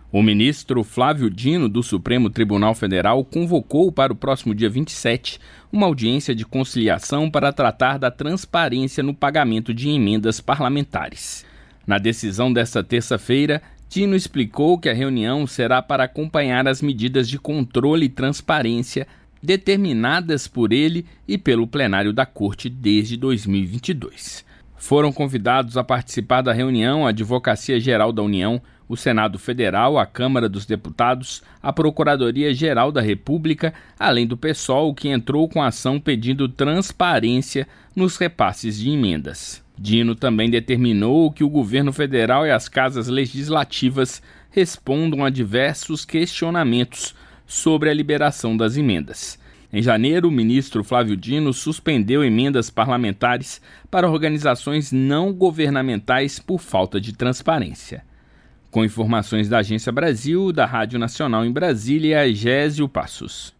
O ministro Flávio Dino, do Supremo Tribunal Federal, convocou para o próximo dia 27 uma audiência de conciliação para tratar da transparência no pagamento de emendas parlamentares. Na decisão desta terça-feira, Dino explicou que a reunião será para acompanhar as medidas de controle e transparência determinadas por ele e pelo plenário da Corte desde 2022. Foram convidados a participar da reunião a Advocacia Geral da União, o Senado Federal, a Câmara dos Deputados, a Procuradoria-Geral da República, além do PSOL, que entrou com ação pedindo transparência nos repasses de emendas. Dino também determinou que o governo federal e as casas legislativas respondam a diversos questionamentos sobre a liberação das emendas. Em janeiro, o ministro Flávio Dino suspendeu emendas parlamentares para organizações não governamentais por falta de transparência. Com informações da Agência Brasil, da Rádio Nacional em Brasília, Gésio Passos.